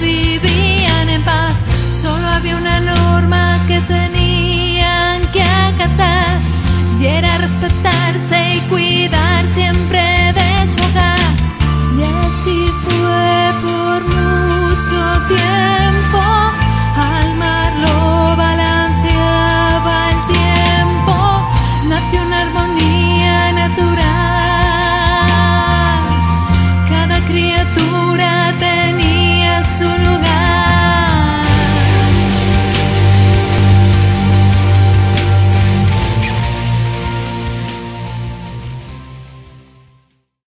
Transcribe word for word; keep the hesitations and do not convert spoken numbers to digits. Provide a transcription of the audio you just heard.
vivían en paz. Solo había una norma que tenían que acatar, y era respetarse y cuidar siempre de su hogar. Y así fue por mucho tiempo, al mar lo balanceaba el tiempo, nació una armonía natural, cada criatura tenía su lugar.